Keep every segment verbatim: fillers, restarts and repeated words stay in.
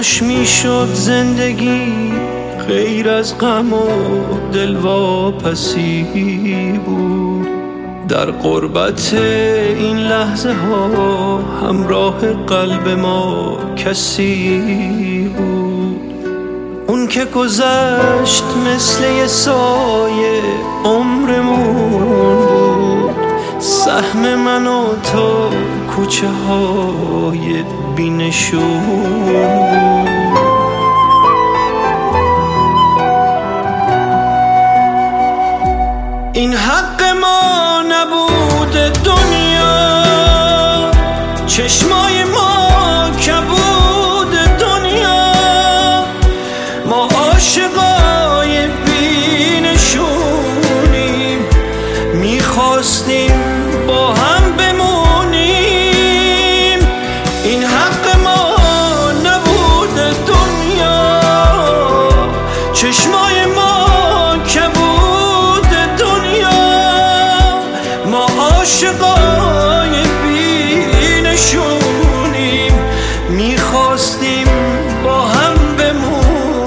کاش میشد زندگی غیر از غم و دلواپسی بود. در قربت این لحظه ها همراه قلب ما کسی بود. اون که گذشت مثل یه سایه عمرمون بود. سهم من و تو کوچه های بی‌نشون بود. این حق ما نبود دنیا، چشمای ما کبود دنیا. ما عاشقای بی‌نشونیم، میخواستیم با هم بمونیم. این حق ما نبود دنیا، چشمای ما کبود دنیا. ما عاشقای بی‌نشونیم، میخواستیم با هم بمونیم.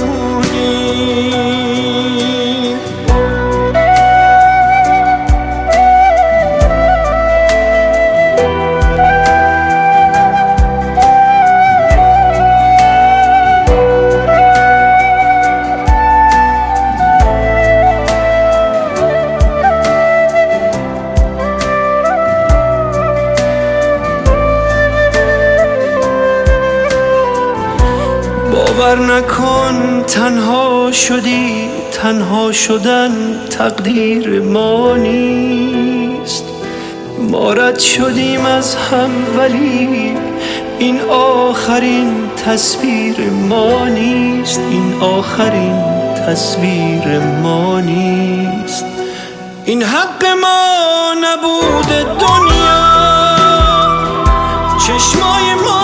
باور نکن تنها شدی، تنها شدن تقدیر ما نیست. ما رد شدیم از هم ولی این آخرین تصویر ما نیست. این آخرین تصویر ما نیست. این حق ما نبود دنیا، چشمای ما